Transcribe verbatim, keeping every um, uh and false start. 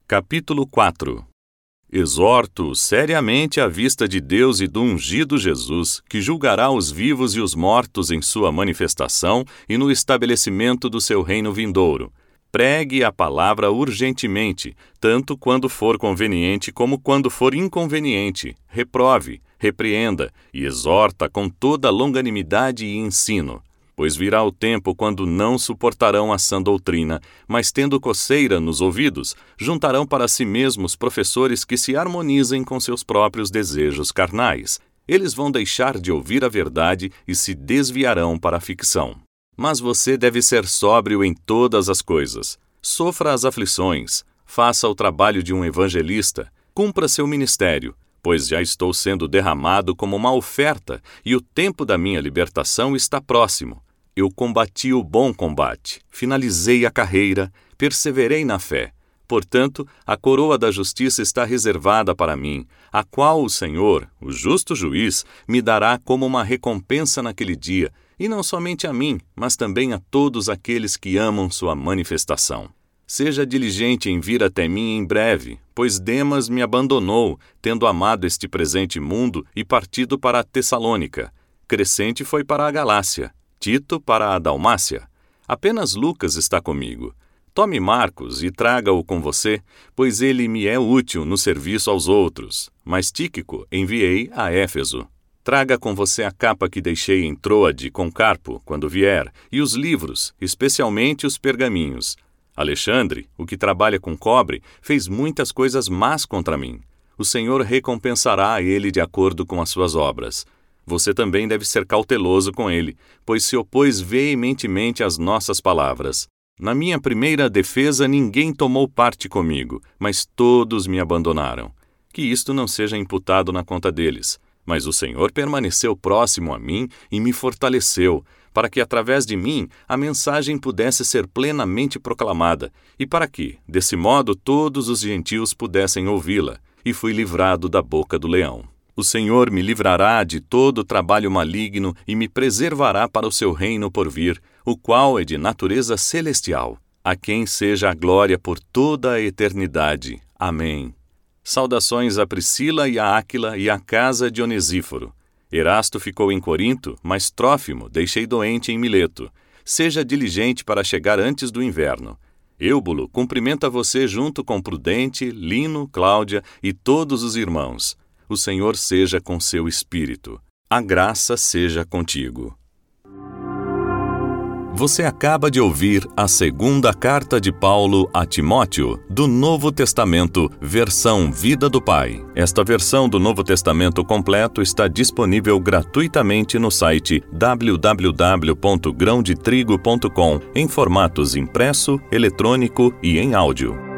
Capítulo quatro. Exorto seriamente à vista de Deus e do ungido Jesus, que julgará os vivos e os mortos em sua manifestação e no estabelecimento do seu reino vindouro. Pregue a palavra urgentemente, tanto quando for conveniente como quando for inconveniente. Reprove, repreenda e exorta com toda longanimidade e ensino. Pois virá o tempo quando não suportarão a sã doutrina, mas tendo coceira nos ouvidos, juntarão para si mesmos professores que se harmonizem com seus próprios desejos carnais. Eles vão deixar de ouvir a verdade e se desviarão para a ficção. Mas você deve ser sóbrio em todas as coisas. Sofra as aflições, faça o trabalho de um evangelista, cumpra seu ministério, pois já estou sendo derramado como uma oferta e o tempo da minha libertação está próximo. Eu combati o bom combate, finalizei a carreira, perseverei na fé. Portanto, a coroa da justiça está reservada para mim, a qual o Senhor, o justo juiz, me dará como uma recompensa naquele dia, e não somente a mim, mas também a todos aqueles que amam sua manifestação. Seja diligente em vir até mim em breve, pois Demas me abandonou, tendo amado este presente mundo e partido para a Tessalônica. Crescente foi para a Galácia, Tito para a Dalmácia. Apenas Lucas está comigo. Tome Marcos e traga-o com você, pois ele me é útil no serviço aos outros. Mas Tíquico enviei a Éfeso. Traga com você a capa que deixei em Troade com Carpo, quando vier, e os livros, especialmente os pergaminhos. Alexandre, o que trabalha com cobre, fez muitas coisas más contra mim. O Senhor recompensará a ele de acordo com as suas obras. Você também deve ser cauteloso com ele, pois se opôs veementemente às nossas palavras. Na minha primeira defesa ninguém tomou parte comigo, mas todos me abandonaram. Que isto não seja imputado na conta deles. Mas o Senhor permaneceu próximo a mim e me fortaleceu, para que através de mim a mensagem pudesse ser plenamente proclamada, e para que, desse modo, todos os gentios pudessem ouvi-la, e fui livrado da boca do leão. O Senhor me livrará de todo trabalho maligno e me preservará para o seu reino por vir, o qual é de natureza celestial. A quem seja a glória por toda a eternidade. Amém. Saudações a Priscila e a Áquila e à casa de Onesíforo. Erasto ficou em Corinto, mas Trófimo deixei doente em Mileto. Seja diligente para chegar antes do inverno. Eúbulo cumprimenta você junto com Prudente, Lino, Cláudia e todos os irmãos. O Senhor seja com seu espírito. A graça seja contigo. Você acaba de ouvir a segunda carta de Paulo a Timóteo, do Novo Testamento, versão Vida do Pai. Esta versão do Novo Testamento completo está disponível gratuitamente no site w w w ponto grão de trigo ponto com, em formatos impresso, eletrônico e em áudio.